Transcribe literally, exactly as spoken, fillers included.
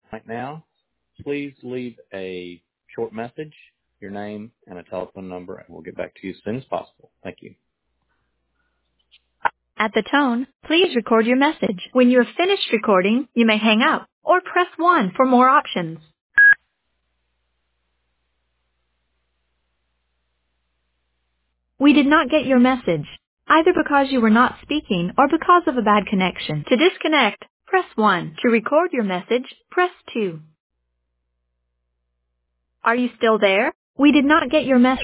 right now, please leave a short message, your name, and a telephone number, and we'll get back to you as soon as possible. Thank you. At the tone, please record your message. When you have finished recording, you may hang up or press one for more options. We did not get your message, either because you were not speaking or because of a bad connection. To disconnect, press one. To record your message, press two. Are you still there? We did not get your message.